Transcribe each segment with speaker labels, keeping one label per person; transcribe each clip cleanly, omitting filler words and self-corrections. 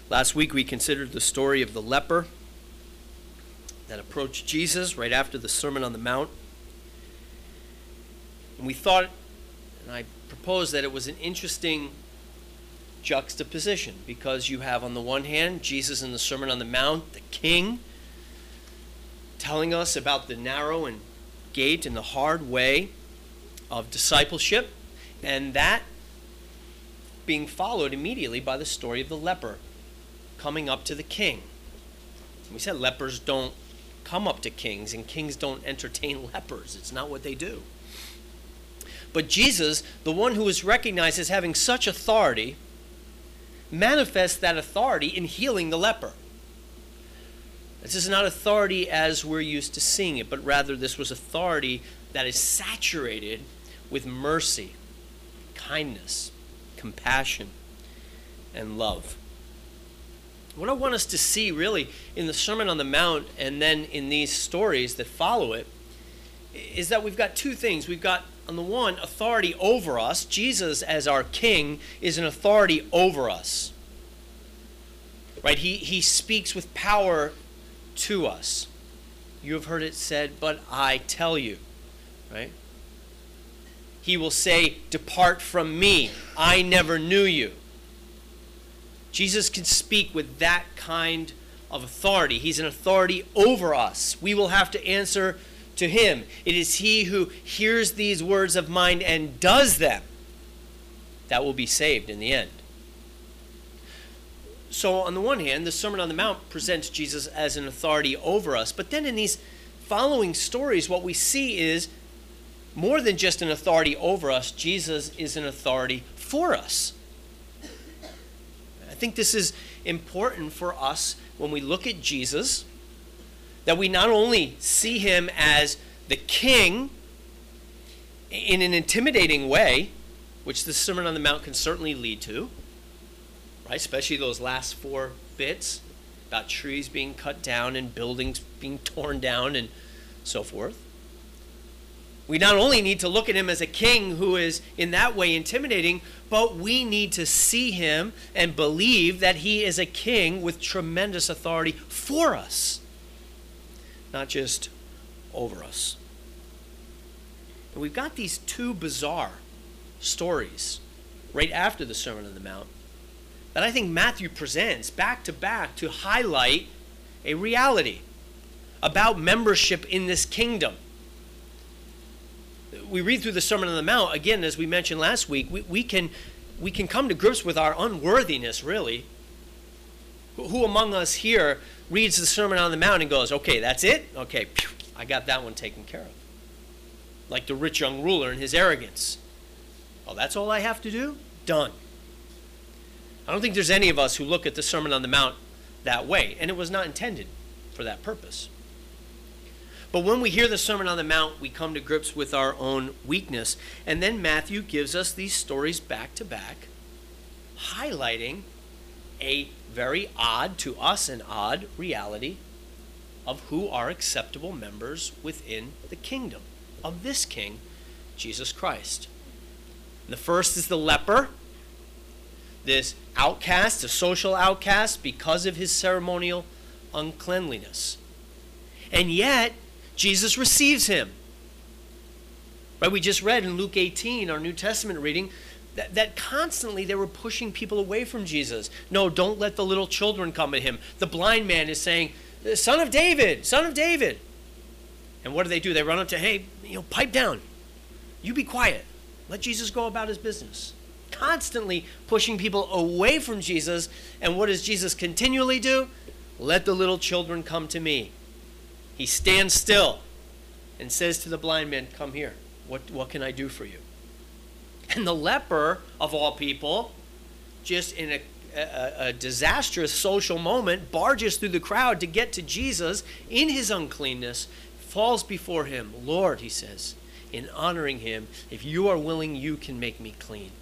Speaker 1: Last week we considered the story of the leper that approached Jesus right after the Sermon on the Mount. And we thought, and I proposed that it was an interesting juxtaposition, because you have on the one hand Jesus in the Sermon on the Mount, the king, telling us about the narrow and gate and the hard way of discipleship, and that being followed immediately by the story of the leper coming up to the king. We said lepers don't come up to kings, and kings don't entertain lepers. It's not what they do. But Jesus, the one who is recognized as having such authority, manifests that authority in healing the leper. This is not authority as we're used to seeing it, but rather this was authority that is saturated with mercy, kindness, compassion, and love. What I want us to see really in the Sermon on the Mount and then in these stories that follow it is that we've got two things. We've got, on the one, authority over us. Jesus, as our king, is an authority over us. Right? He speaks with power to us. You have heard it said, but I tell you. Right? He will say, depart from me. I never knew you. Jesus can speak with that kind of authority. He's an authority over us. We will have to answer to him. It is he who hears these words of mine and does them that will be saved in the end. So on the one hand, the Sermon on the Mount presents Jesus as an authority over us. But then in these following stories, what we see is more than just an authority over us. Jesus is an authority for us. I think this is important for us when we look at Jesus, that we not only see him as the king in an intimidating way, which the Sermon on the Mount can certainly lead to, right? Especially those last 4 bits about trees being cut down and buildings being torn down and so forth. We not only need to look at him as a king who is in that way intimidating, but we need to see him and believe that he is a king with tremendous authority for us, not just over us. And we've got these 2 bizarre stories right after the Sermon on the Mount that I think Matthew presents back to back to highlight a reality about membership in this kingdom. We read through the Sermon on the Mount, again, as we mentioned last week, we can come to grips with our unworthiness, really. Who among us here reads the Sermon on the Mount and goes, okay, that's it? Okay, I got that one taken care of. Like the rich young ruler and his arrogance. Oh, that's all I have to do? Done. I don't think there's any of us who look at the Sermon on the Mount that way, and it was not intended for that purpose. But when we hear the Sermon on the Mount, we come to grips with our own weakness. And then Matthew gives us these stories back to back, highlighting a very odd, to us an odd reality of who are acceptable members within the kingdom of this King, Jesus Christ. And the first is the leper, this outcast, a social outcast because of his ceremonial uncleanliness. And yet, Jesus receives him. Right? We just read in Luke 18, our New Testament reading, that constantly they were pushing people away from Jesus. No, don't let the little children come to him. The blind man is saying, Son of David, Son of David. And what do? They run up to, hey, pipe down. You be quiet. Let Jesus go about his business. Constantly pushing people away from Jesus. And what does Jesus continually do? Let the little children come to me. He stands still and says to the blind man, come here. What can I do for you? And the leper, of all people, just in a disastrous social moment, barges through the crowd to get to Jesus in his uncleanness, falls before him. Lord, he says, in honoring him, if you are willing, you can make me clean.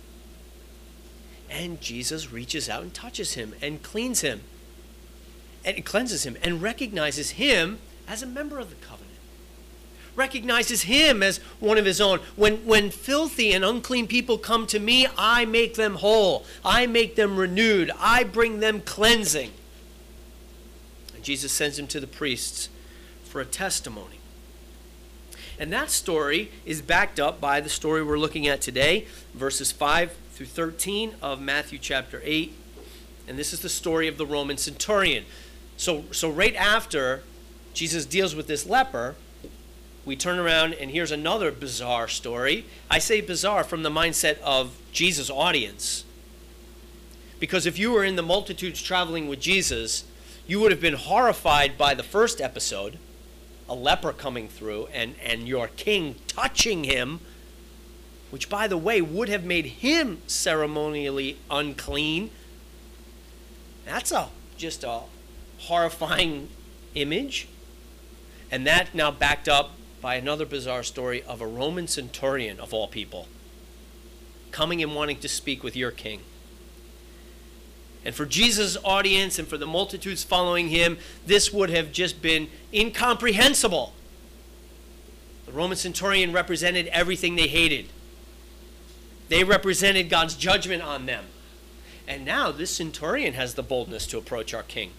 Speaker 1: And Jesus reaches out and touches him and cleans him and cleanses him and recognizes him as a member of the covenant. recognizes him as one of his own. When filthy and unclean people come to me, I make them whole. I make them renewed. I bring them cleansing. And Jesus sends him to the priests for a testimony. And that story is backed up by the story we're looking at today, verses 5 through 13 of Matthew chapter 8. And this is the story of the Roman centurion. So right after Jesus deals with this leper, we turn around and here's another bizarre story. I say bizarre from the mindset of Jesus' audience. Because if you were in the multitudes traveling with Jesus, you would have been horrified by the first episode, a leper coming through and your king touching him, which, by the way, would have made him ceremonially unclean. That's just a horrifying image. And that now backed up by another bizarre story of a Roman centurion, of all people, coming and wanting to speak with your king. And for Jesus' audience and for the multitudes following him, this would have just been incomprehensible. The Roman centurion represented everything they hated. They represented God's judgment on them. And now this centurion has the boldness to approach our king.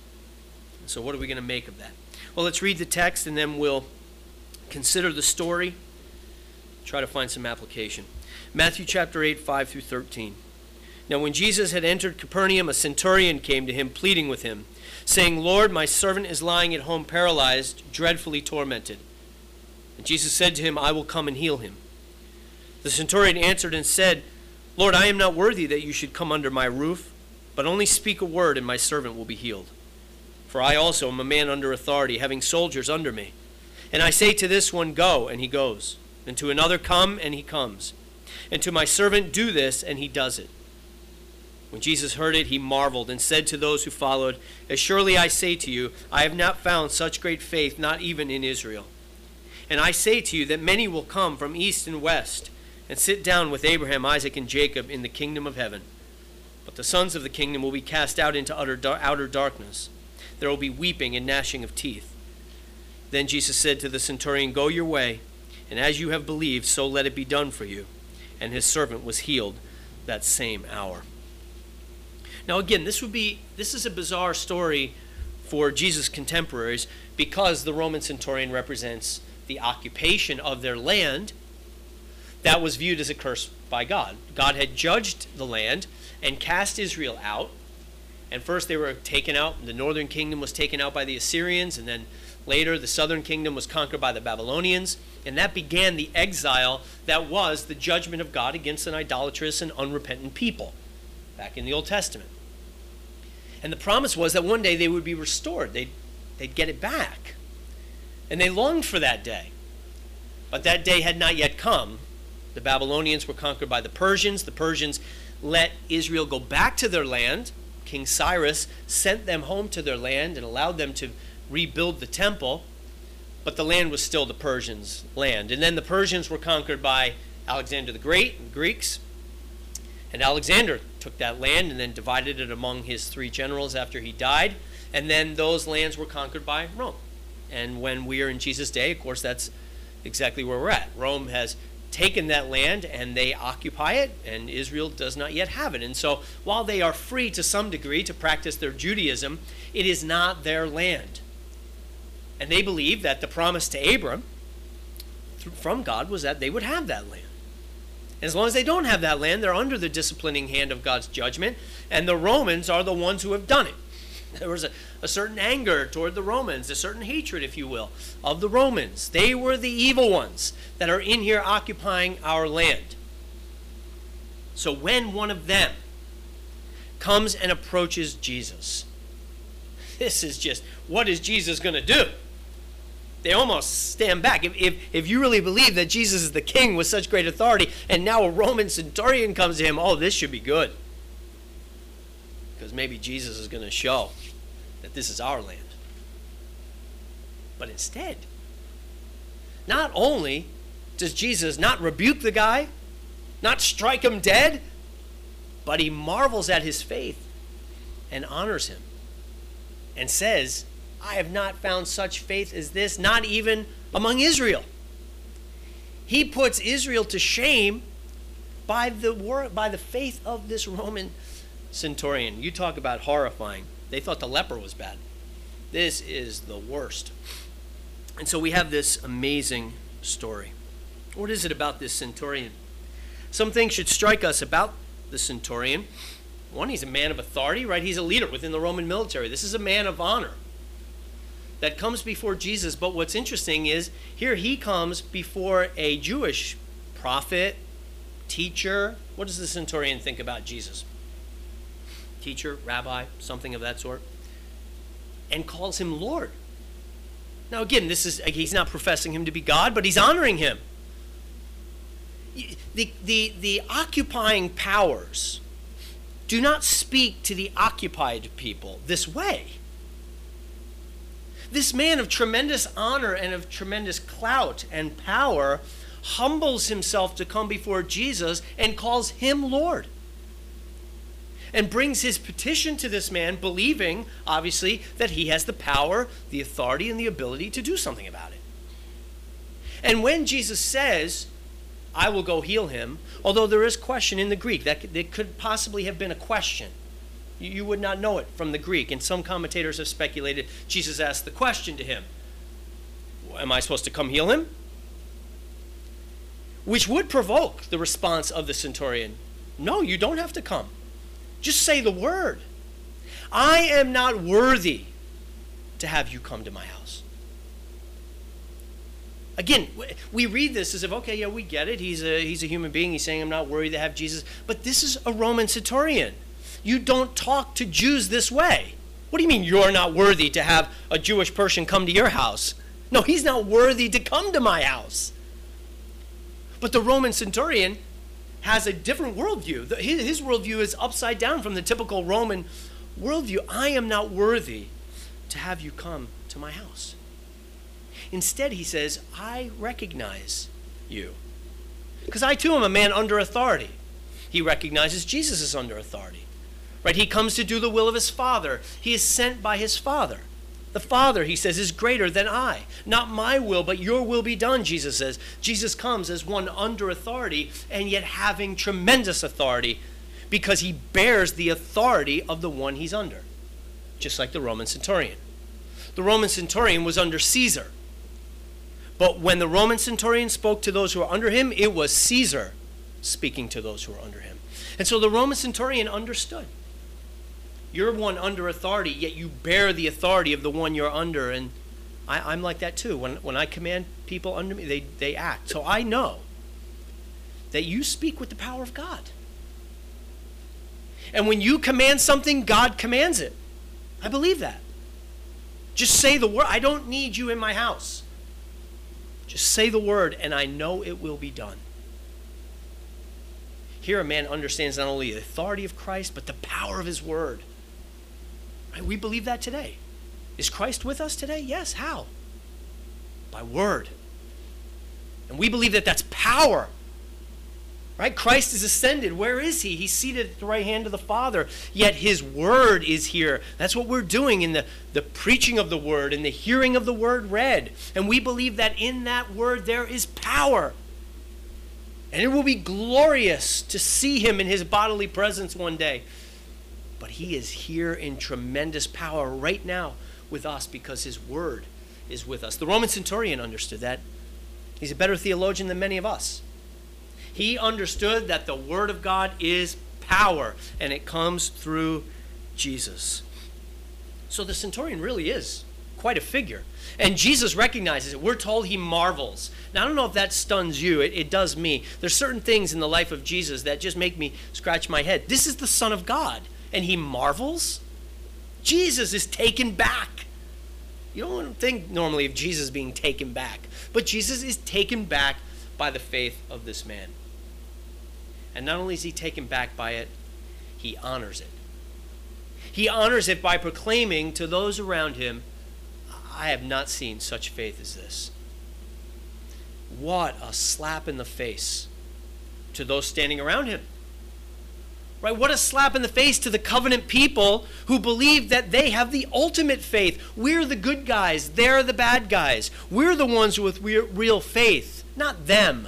Speaker 1: So what are we going to make of that? Well, let's read the text and then we'll consider the story, try to find some application. Matthew chapter 8, 5 through 13. Now when Jesus had entered Capernaum, a centurion came to him, pleading with him, saying, Lord, my servant is lying at home paralyzed, dreadfully tormented. And Jesus said to him, I will come and heal him. The centurion answered and said, Lord, I am not worthy that you should come under my roof, but only speak a word and my servant will be healed. For I also am a man under authority, having soldiers under me. And I say to this one, go, and he goes. And to another, come, and he comes. And to my servant, do this, and he does it. When Jesus heard it, he marveled and said to those who followed, as surely I say to you, I have not found such great faith, not even in Israel. And I say to you that many will come from east and west and sit down with Abraham, Isaac, and Jacob in the kingdom of heaven. But the sons of the kingdom will be cast out into outer darkness. There will be weeping and gnashing of teeth. Then Jesus said to the centurion, go your way, and as you have believed, so let it be done for you. And his servant was healed that same hour. Now again, this is a bizarre story for Jesus' contemporaries because the Roman centurion represents the occupation of their land that was viewed as a curse by God. God had judged the land and cast Israel out. And first they were taken out. The northern kingdom was taken out by the Assyrians, and then later the southern kingdom was conquered by the Babylonians. And that began the exile that was the judgment of God against an idolatrous and unrepentant people back in the Old Testament. And the promise was that one day they would be restored. They'd get it back. And they longed for that day. But that day had not yet come. The Babylonians were conquered by the Persians. The Persians let Israel go back to their land. King Cyrus sent them home to their land and allowed them to rebuild the temple, but the land was still the Persians' land. And then the Persians were conquered by Alexander the Great and the Greeks, and Alexander took that land and then divided it among his 3 generals after he died, and then those lands were conquered by Rome. And when we are in Jesus' day, of course, that's exactly where we're at. Rome has taken that land and they occupy it, and Israel does not yet have it. And so while they are free to some degree to practice their Judaism, it is not their land. And they believe that the promise to Abram from God was that they would have that land. And as long as they don't have that land, they're under the disciplining hand of God's judgment, and the Romans are the ones who have done it. There was a certain anger toward the Romans, a certain hatred, if you will, of the Romans. They were the evil ones that are in here occupying our land. So when one of them comes and approaches Jesus, this is just, what is Jesus going to do? They almost stand back. If you really believe that Jesus is the king with such great authority, and now a Roman centurion comes to him, oh, this should be good. Because maybe Jesus is going to show that this is our land. But instead, not only does Jesus not rebuke the guy, not strike him dead, but he marvels at his faith and honors him and says, I have not found such faith as this, not even among Israel. He puts Israel to shame by the faith of this Roman centurion. You talk about horrifying. They thought the leper was bad. This is the worst. And so we have this amazing story. What is it about this centurion? Some things should strike us about the centurion. One, he's a man of authority, right? He's a leader within the Roman military. This is a man of honor that comes before Jesus. But what's interesting is here he comes before a Jewish prophet, teacher. What does the centurion think about Jesus? Teacher, rabbi, something of that sort. And calls him Lord. Now again, he's not professing him to be God, but he's honoring him. The occupying powers do not speak to the occupied people this way. This man of tremendous honor and of tremendous clout and power humbles himself to come before Jesus and calls him Lord. And brings his petition to this man, believing, obviously, that he has the power, the authority, and the ability to do something about it. And when Jesus says, I will go heal him, although there is question in the Greek, that could possibly have been a question. You would not know it from the Greek. And some commentators have speculated Jesus asked the question to him, am I supposed to come heal him? Which would provoke the response of the centurion. No, you don't have to come. Just say the word. I am not worthy to have you come to my house. Again, we read this as if, okay, yeah, we get it. He's a human being. He's saying I'm not worthy to have Jesus. But this is a Roman centurion. You don't talk to Jews this way. What do you mean you're not worthy to have a Jewish person come to your house? No, he's not worthy to come to my house. But the Roman centurion has a different worldview. His worldview is upside down from the typical Roman worldview. I am not worthy to have you come to my house. Instead, he says, I recognize you. Because I too am a man under authority. He recognizes Jesus is under authority. Right? He comes to do the will of his Father. He is sent by his Father. The Father, he says, is greater than I. Not my will, but your will be done, Jesus says. Jesus comes as one under authority and yet having tremendous authority because he bears the authority of the one he's under. Just like the Roman centurion. The Roman centurion was under Caesar. But when the Roman centurion spoke to those who were under him, it was Caesar speaking to those who were under him. And so the Roman centurion understood. You're one under authority, yet you bear the authority of the one you're under. And I'm like that too. When I command people under me, they act. So I know that you speak with the power of God. And when you command something, God commands it. I believe that. Just say the word. I don't need you in my house. Just say the word, and I know it will be done. Here a man understands not only the authority of Christ, but the power of his word. Right? We believe that today. Is Christ with us today? Yes. How? By word. And we believe that that's power. Right? Christ is ascended. Where is he? He's seated at the right hand of the Father. Yet his word is here. That's what we're doing in the preaching of the word and the hearing of the word read. And we believe that in that word there is power. And it will be glorious to see him in his bodily presence one day. But he is here in tremendous power right now with us because his word is with us. The Roman centurion understood that. He's a better theologian than many of us. He understood that the word of God is power, and it comes through Jesus. So the centurion really is quite a figure. And Jesus recognizes it. We're told he marvels. Now, I don't know if that stuns you. It does me. There's certain things in the life of Jesus that just make me scratch my head. This is the Son of God, and he marvels? Jesus is taken back. You don't think normally of Jesus being taken back. But Jesus is taken back by the faith of this man. And not only is he taken back by it, he honors it. He honors it by proclaiming to those around him, I have not seen such faith as this. What a slap in the face to those standing around him. Right? What a slap in the face to the covenant people who believe that they have the ultimate faith. We're the good guys. They're the bad guys. We're the ones with real faith, not them.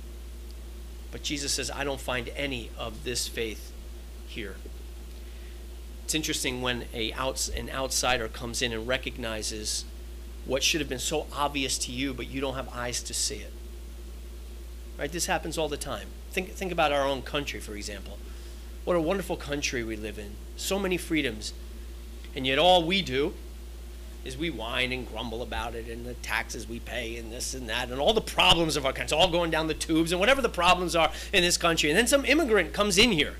Speaker 1: But Jesus says, I don't find any of this faith here. It's interesting when an outsider comes in and recognizes what should have been so obvious to you, but you don't have eyes to see it. Right? This happens all the time. Think about our own country, for example. What a wonderful country we live in. So many freedoms. And yet all we do is we whine and grumble about it and the taxes we pay and this and that and all the problems of our country. It's all going down the tubes and whatever the problems are in this country. And then some immigrant comes in here.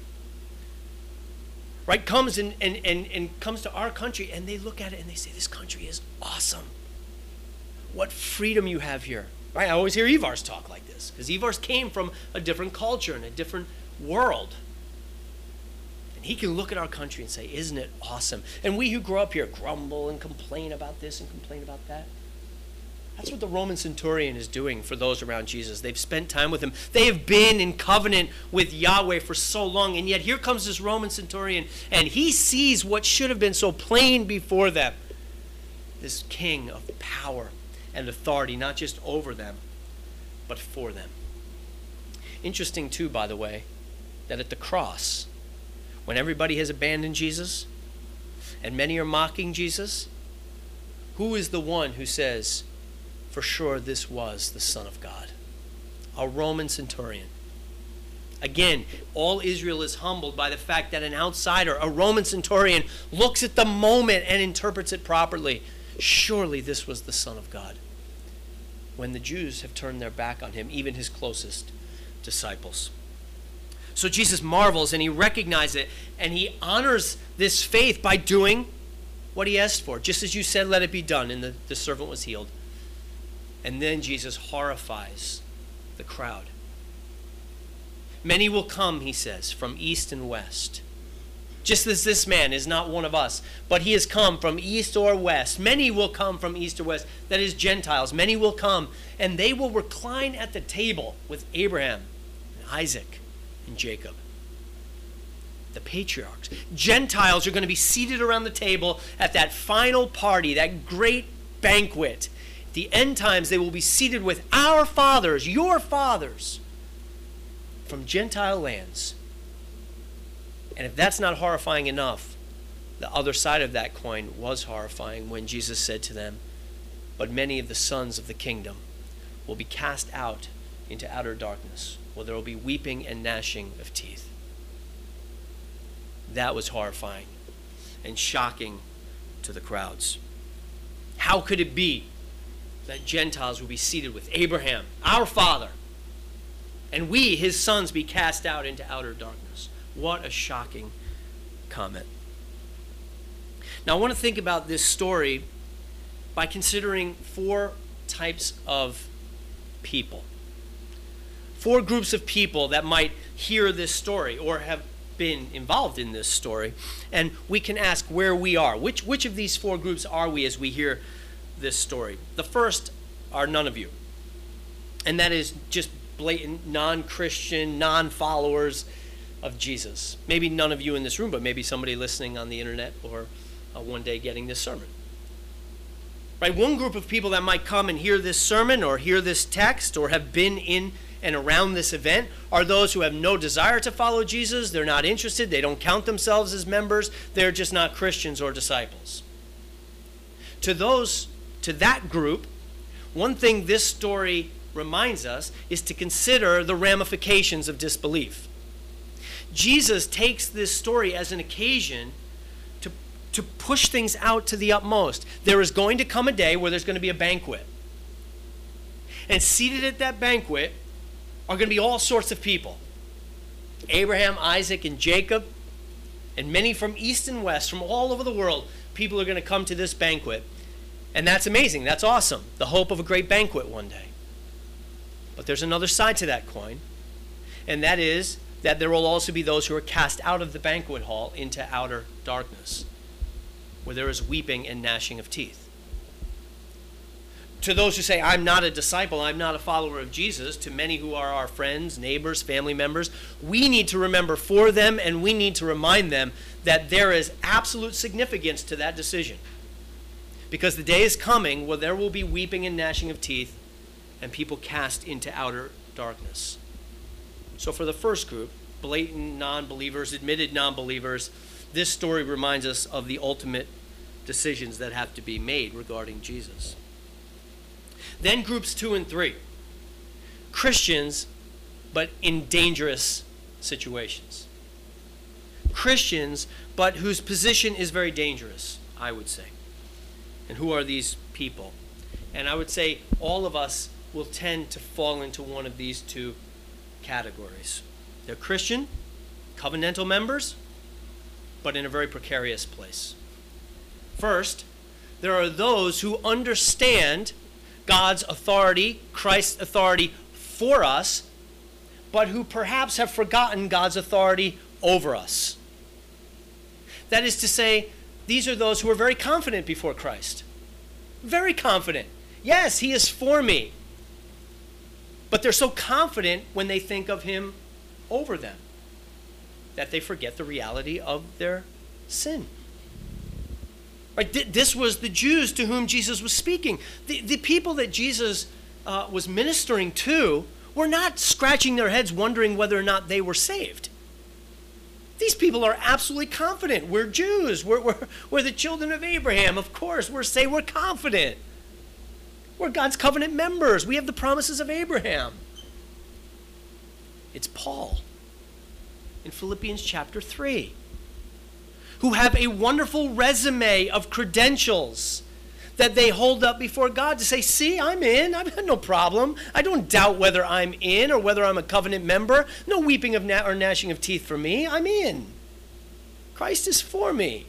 Speaker 1: Right? Comes and comes to our country and they look at it and they say, this country is awesome. What freedom you have here. Right? I always hear Ivars talk like this because Ivars came from a different culture and a different world. And he can look at our country and say, isn't it awesome? And we who grow up here grumble and complain about this and complain about that. That's what the Roman centurion is doing for those around Jesus. They've spent time with him. They have been in covenant with Yahweh for so long. And yet here comes this Roman centurion and he sees what should have been so plain before them. This king of power and authority, not just over them, but for them. Interesting too, by the way, that at the cross, when everybody has abandoned Jesus and many are mocking Jesus, who is the one who says, for sure this was the Son of God? A Roman centurion. Again, all Israel is humbled by the fact that an outsider, a Roman centurion, looks at the moment and interprets it properly. Surely this was the Son of God. When the Jews have turned their back on him, even his closest disciples. So Jesus marvels and he recognizes it and he honors this faith by doing what he asked for. Just as you said, let it be done. And the servant was healed. And then Jesus horrifies the crowd. Many will come, he says, from east and west. Just as this man is not one of us, but he has come from east or west. Many will come from east or west. That is Gentiles. Many will come and they will recline at the table with Abraham and Isaac and Jacob, the patriarchs. Gentiles are going to be seated around the table at that final party, that great banquet. At the end times, they will be seated with our fathers, your fathers, from Gentile lands. And if that's not horrifying enough, the other side of that coin was horrifying when Jesus said to them, but many of the sons of the kingdom will be cast out into outer darkness, where there will be weeping and gnashing of teeth. That was horrifying and shocking to the crowds. How could it be that Gentiles would be seated with Abraham, our father, and we, his sons, be cast out into outer darkness? What a shocking comment. Now I want to think about this story by considering 4 types of people. 4 groups of people that might hear this story or have been involved in this story. And we can ask where we are. Which of these 4 groups are we as we hear this story? The first are none of you. And that is just blatant non-Christian, non-followers of Jesus. Maybe none of you in this room, but maybe somebody listening on the internet or one day getting this sermon. Right? One group of people that might come and hear this sermon or hear this text or have been in and around this event are those who have no desire to follow Jesus. They're not interested. They don't count themselves as members. They're just not Christians or disciples. To that group, one thing this story reminds us is to consider the ramifications of disbelief. Jesus takes this story as an occasion to push things out to the utmost. There is going to come a day where there's going to be a banquet. And seated at that banquet are going to be all sorts of people. Abraham, Isaac, and Jacob, and many from east and west, from all over the world, people are going to come to this banquet. And that's amazing. That's awesome. The hope of a great banquet one day. But there's another side to that coin, and that is that there will also be those who are cast out of the banquet hall into outer darkness, where there is weeping and gnashing of teeth. to those who say, I'm not a disciple, I'm not a follower of Jesus, to many who are our friends, neighbors, family members, we need to remember for them, and we need to remind them that there is absolute significance to that decision. Because the day is coming where there will be weeping and gnashing of teeth and people cast into outer darkness. So for the first group, blatant non-believers, admitted non-believers, this story reminds us of the ultimate decisions that have to be made regarding Jesus. Then groups 2 and 3, Christians, but in dangerous situations. Christians, but whose position is very dangerous, I would say. And who are these people? And I would say all of us will tend to fall into one of these two categories. They're Christian, covenantal members, but in a very precarious place. First, there are those who understand God's authority, Christ's authority for us, but who perhaps have forgotten God's authority over us. That is to say, these are those who are very confident before Christ. Very confident. Yes, he is for me. But they're so confident when they think of him over them that they forget the reality of their sin. Right? This was the Jews to whom Jesus was speaking. The people that Jesus was ministering to were not scratching their heads wondering whether or not they were saved. These people are absolutely confident. We're Jews. We're the children of Abraham. Of course, we're confident. We're God's covenant members. We have the promises of Abraham. It's Paul in Philippians chapter 3, who have a wonderful resume of credentials that they hold up before God to say, see, I'm in. I've had no problem. I don't doubt whether I'm in or whether I'm a covenant member. No weeping of or gnashing of teeth for me. I'm in. Christ is for me.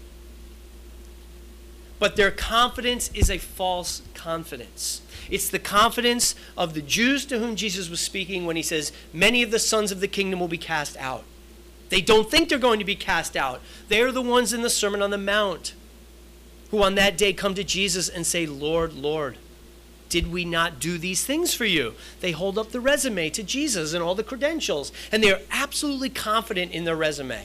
Speaker 1: But their confidence is a false confidence. It's the confidence of the Jews to whom Jesus was speaking when he says, many of the sons of the kingdom will be cast out. They don't think they're going to be cast out. They're the ones in the Sermon on the Mount who on that day come to Jesus and say, Lord, Lord, did we not do these things for you? They hold up the resume to Jesus and all the credentials, and they are absolutely confident in their resume.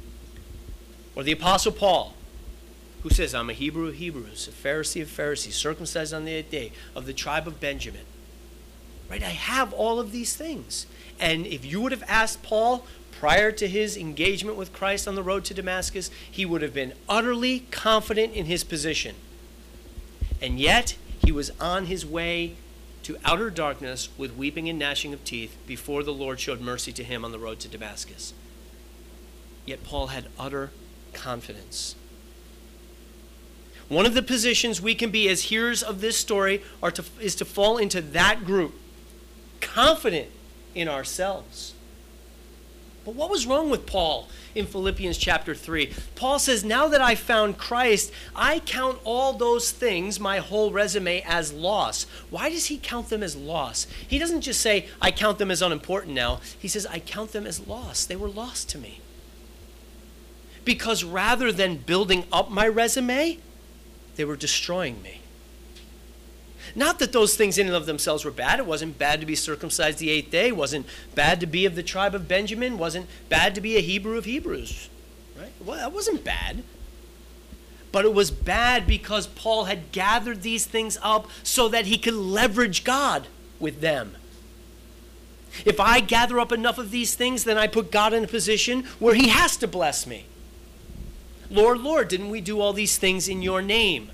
Speaker 1: Or the Apostle Paul, who says, I'm a Hebrew of Hebrews, a Pharisee of Pharisees, circumcised on the 8th day, of the tribe of Benjamin. Right? I have all of these things. And if you would have asked Paul prior to his engagement with Christ on the road to Damascus, he would have been utterly confident in his position. And yet, he was on his way to outer darkness with weeping and gnashing of teeth before the Lord showed mercy to him on the road to Damascus. Yet Paul had utter confidence. One of the positions we can be as hearers of this story is to fall into that group, confident in ourselves. But what was wrong with Paul in Philippians chapter 3? Paul says, now that I found Christ, I count all those things, my whole resume, as loss. Why does he count them as loss? He doesn't just say, I count them as unimportant now. He says, I count them as loss. They were lost to me. Because rather than building up my resume, they were destroying me. Not that those things in and of themselves were bad. It wasn't bad to be circumcised the 8th day. It wasn't bad to be of the tribe of Benjamin. It wasn't bad to be a Hebrew of Hebrews. Right? Well, that wasn't bad. But it was bad because Paul had gathered these things up so that he could leverage God with them. If I gather up enough of these things, then I put God in a position where he has to bless me. Lord, Lord, didn't we do all these things in your name?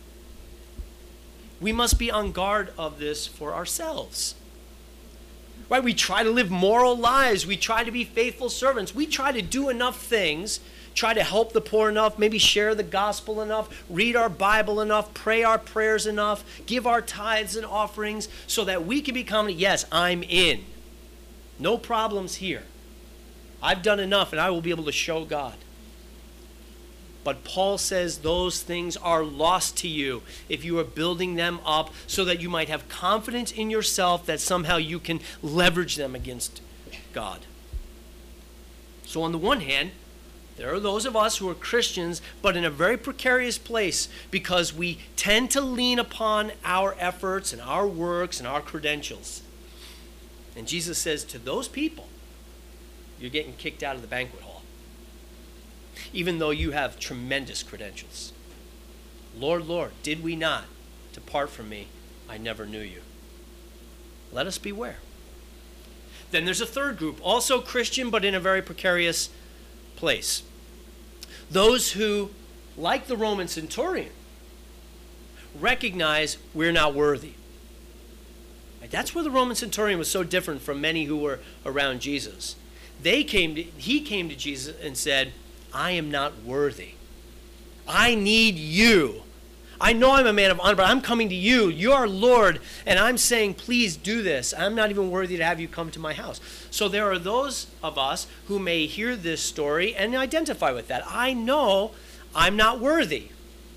Speaker 1: We must be on guard of this for ourselves. Right? We try to live moral lives. We try to be faithful servants. We try to do enough things, try to help the poor enough, maybe share the gospel enough, read our Bible enough, pray our prayers enough, give our tithes and offerings so that we can be confident, yes, I'm in. No problems here. I've done enough and I will be able to show God. But Paul says those things are lost to you if you are building them up so that you might have confidence in yourself that somehow you can leverage them against God. So on the one hand, There are those of us who are Christians, but in a very precarious place because we tend to lean upon our efforts and our works and our credentials. And Jesus says to those people, you're getting kicked out of the banquet hall, even though you have tremendous credentials. Lord, Lord, did we not? Depart from me, I never knew you. Let us beware. Then there's a third group, also Christian, but in a very precarious place. Those who, like the Roman centurion, recognize we're not worthy. That's where the Roman centurion was so different from many who were around Jesus. He came to Jesus and said, I am not worthy. I need you. I know I'm a man of honor, but I'm coming to you. You are Lord, and I'm saying, please do this. I'm not even worthy to have you come to my house. So there are those of us who may hear this story and identify with that. I know I'm not worthy.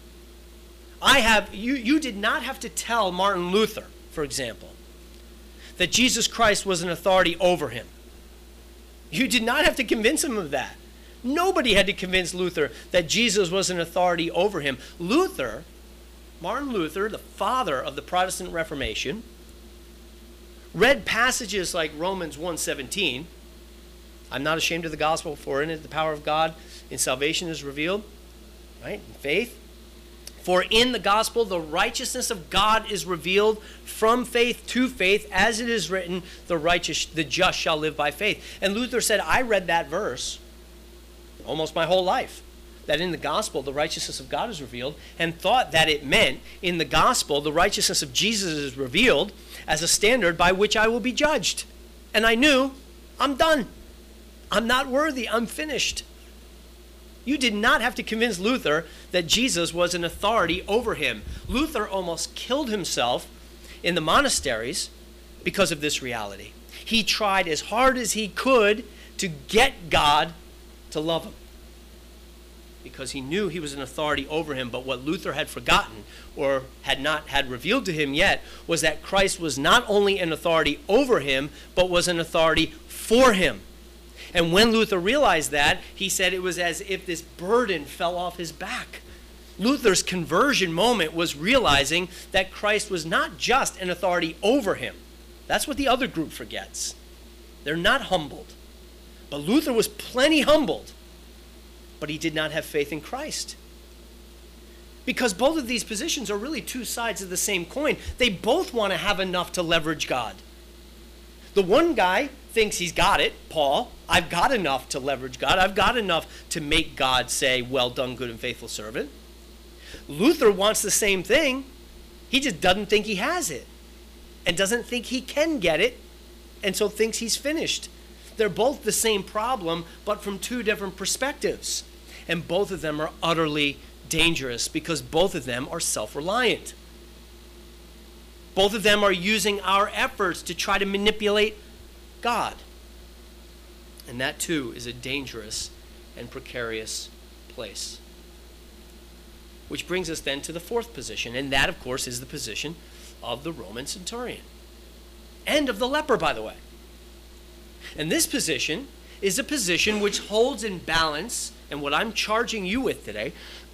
Speaker 1: You did not have to tell Martin Luther, for example, that Jesus Christ was an authority over him. You did not have to convince him of that. Nobody had to convince Luther that Jesus was an authority over him. Martin Luther, the father of the Protestant Reformation, read passages like Romans 1:17. I'm not ashamed of the gospel, for in it the power of God in salvation is revealed, right? In faith. For in the gospel the righteousness of God is revealed from faith to faith, as it is written, the just shall live by faith. And Luther said, I read that verse almost my whole life, that in the gospel the righteousness of God is revealed, and thought that it meant in the gospel the righteousness of Jesus is revealed as a standard by which I will be judged. And I knew, I'm done. I'm not worthy. I'm finished. You did not have to convince Luther that Jesus was an authority over him. Luther almost killed himself in the monasteries because of this reality. He tried as hard as he could to get God to love him, because he knew he was an authority over him. But what Luther had forgotten, or had revealed to him yet, was that Christ was not only an authority over him, but was an authority for him. And when Luther realized that, he said it was as if this burden fell off his back. Luther's conversion moment was realizing that Christ was not just an authority over him. That's what the other group forgets. They're not humbled. But Luther was plenty humbled, but he did not have faith in Christ. Because both of these positions are really two sides of the same coin. They both want to have enough to leverage God. The one guy thinks he's got it, Paul. I've got enough to leverage God. I've got enough to make God say, well done, good and faithful servant. Luther wants the same thing. He just doesn't think he has it, and doesn't think he can get it, and so thinks he's finished. They're both the same problem, but from two different perspectives. And both of them are utterly dangerous, because both of them are self-reliant. Both of them are using our efforts to try to manipulate God. And that too is a dangerous and precarious place. Which brings us then to the fourth position, and that, of course, is the position of the Roman centurion. And of the leper, by the way. And this position is a position which holds in balance, and what I'm charging you with today,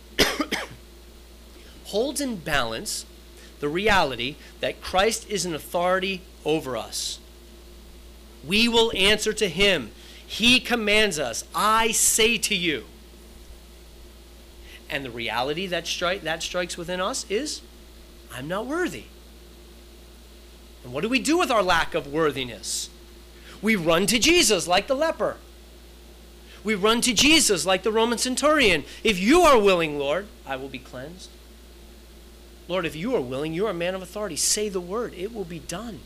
Speaker 1: holds in balance the reality that Christ is an authority over us. We will answer to him. He commands us, I say to you. And the reality that strikes within us is, I'm not worthy. And what do we do with our lack of worthiness? We run to Jesus like the leper. We run to Jesus like the Roman centurion. If you are willing, Lord, I will be cleansed. Lord, if you are willing, you are a man of authority. Say the word. It will be done.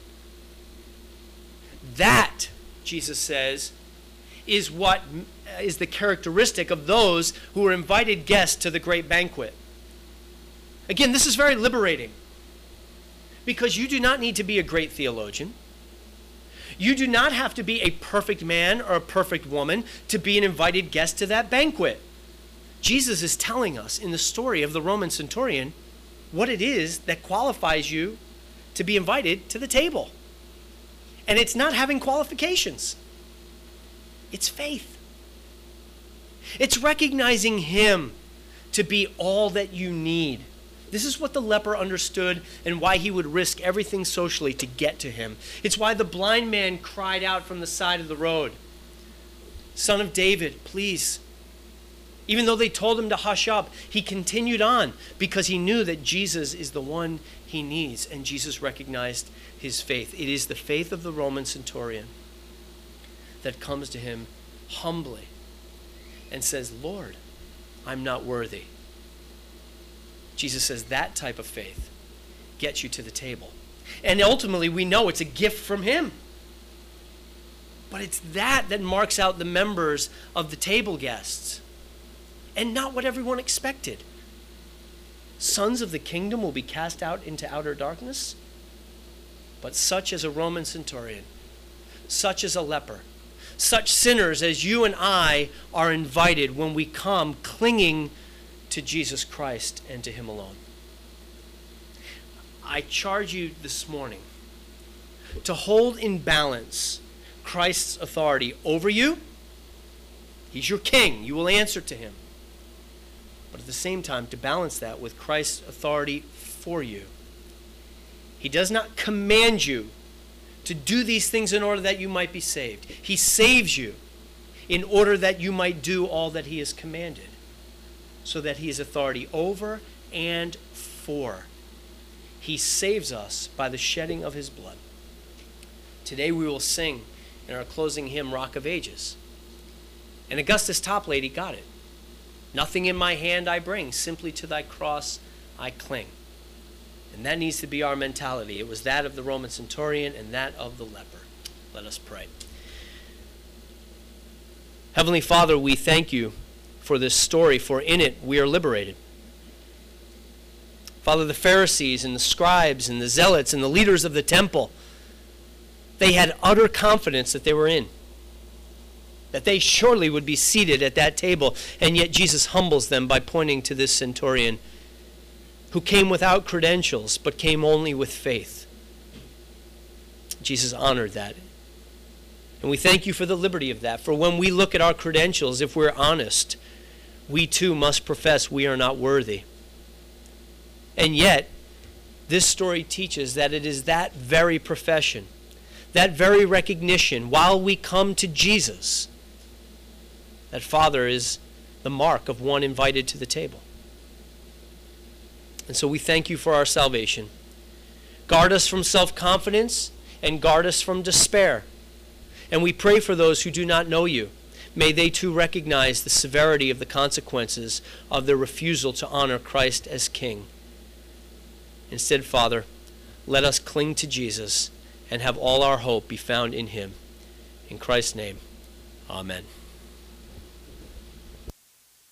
Speaker 1: That, Jesus says, is what is the characteristic of those who are invited guests to the great banquet. Again, this is very liberating, because you do not need to be a great theologian. You do not have to be a perfect man or a perfect woman to be an invited guest to that banquet. Jesus is telling us in the story of the Roman centurion what it is that qualifies you to be invited to the table. And it's not having qualifications. It's faith. It's recognizing him to be all that you need. This is what the leper understood and why he would risk everything socially to get to him. It's why the blind man cried out from the side of the road, "Son of David, please." Even though they told him to hush up, he continued on because he knew that Jesus is the one he needs, and Jesus recognized his faith. It is the faith of the Roman centurion that comes to him humbly and says, "Lord, I'm not worthy." Jesus says that type of faith gets you to the table. And ultimately, we know it's a gift from him. But it's that marks out the members of the table guests, and not what everyone expected. Sons of the kingdom will be cast out into outer darkness, but such as a Roman centurion, such as a leper, such sinners as you and I are invited when we come clinging to Jesus Christ and to him alone. I charge you this morning to hold in balance Christ's authority over you. He's your king. You will answer to him. But at the same time, to balance that with Christ's authority for you. He does not command you to do these things in order that you might be saved. He saves you in order that you might do all that he has commanded, so that he has authority over and for. He saves us by the shedding of his blood. Today we will sing in our closing hymn, Rock of Ages. And Augustus Toplady got it. "Nothing in my hand I bring, simply to thy cross I cling." And that needs to be our mentality. It was that of the Roman centurion and that of the leper. Let us pray. Heavenly Father, we thank you for this story, for in it we are liberated. Father, the Pharisees and the scribes and the zealots and the leaders of the temple, they had utter confidence that they were in, that they surely would be seated at that table, and yet Jesus humbles them by pointing to this centurion who came without credentials but came only with faith. Jesus honored that. And we thank you for the liberty of that, for when we look at our credentials, if we're honest, we too must profess we are not worthy. And yet, this story teaches that it is that very profession, that very recognition, while we come to Jesus, that Father is the mark of one invited to the table. And so we thank you for our salvation. Guard us from self-confidence and guard us from despair. And we pray for those who do not know you. May they too recognize the severity of the consequences of their refusal to honor Christ as King. Instead, Father, let us cling to Jesus and have all our hope be found in him. In Christ's name, amen.